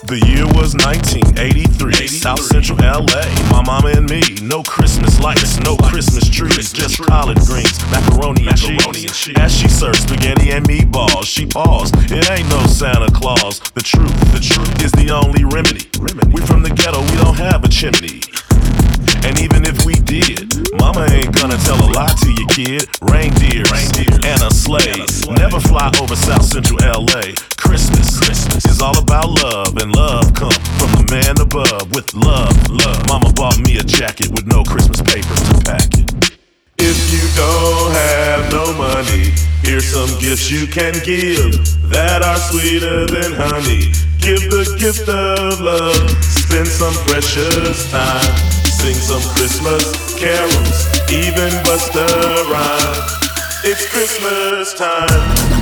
The year was 1983, South Central LA. My mama and me, no Christmas lights, no Christmas trees, just collard greens, macaroni and cheese. As she served spaghetti and meatballs, she paused. It ain't no Santa Claus. The truth is the only remedy. We from the ghetto, we don't have a chimney. And even if we did, mama ain't gonna tell a lie to you, kid. Reindeers and a sleigh never fly over South Central LA. Christmas is all about love, and love come from the man above. With love, mama bought me a jacket with no Christmas paper to pack it. If you don't have no money, here's some gifts you can give that are sweeter than honey. Give the gift of love, spend some precious time, sing some Christmas carols, even bust a rhyme. It's Christmas time.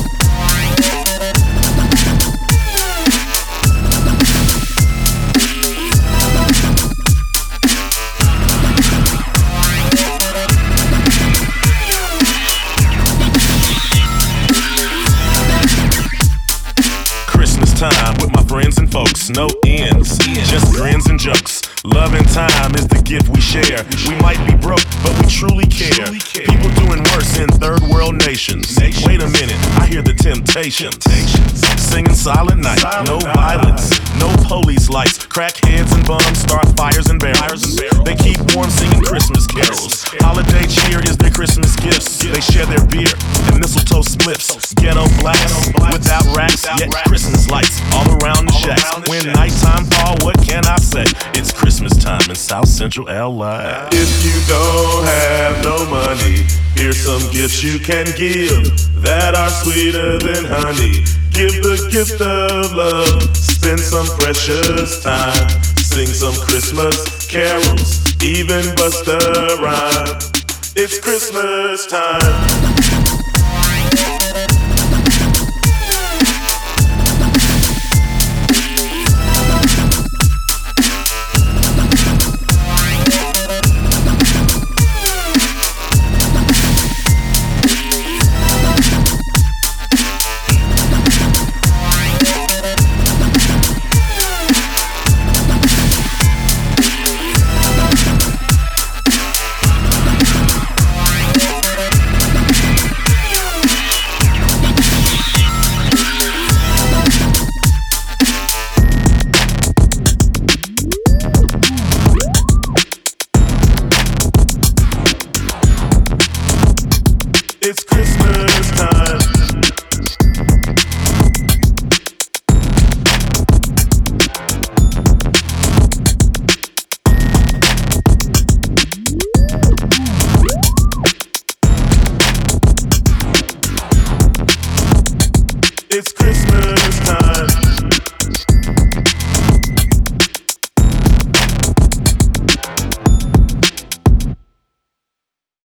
Time with my friends and folks, no ends, just grins and jokes. Love and time is the gift we share. We might be broke, but we truly care. People doing worse in third world nations. Wait a minute, I hear the Temptations singing Silent Night. No violence, no police lights. Crackheads and bums start fires and barrels. They keep warm singing Christmas carols. Holiday cheer is their Christmas gifts. They share their beer and mistletoe spliffs. Ghetto blacks without racks, yet Christmas lights all around the shacks. When nighttime fall, what can I say? It's Christmas time in South Central LA. If you don't have no money, here's some gifts you can give that are sweeter than honey. Give the gift of love, spend some precious time, sing some Christmas carols, even bust a rhyme. It's Christmas time. It's Christmas time. It's Christmas time.